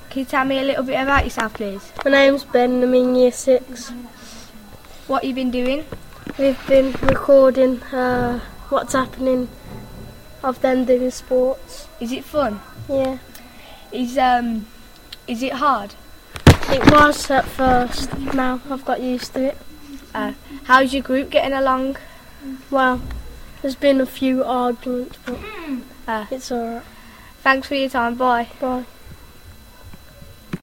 Can you tell me a little bit about yourself, please? My name's Ben and I'm in Year 6. What have you been doing? We've been recording what's happening of them doing sports. Is it fun? Yeah. Is it hard? It was at first, now I've got used to it. How's your group getting along? Well, there's been a few arguments, but it's alright. Thanks for your time, bye. Bye.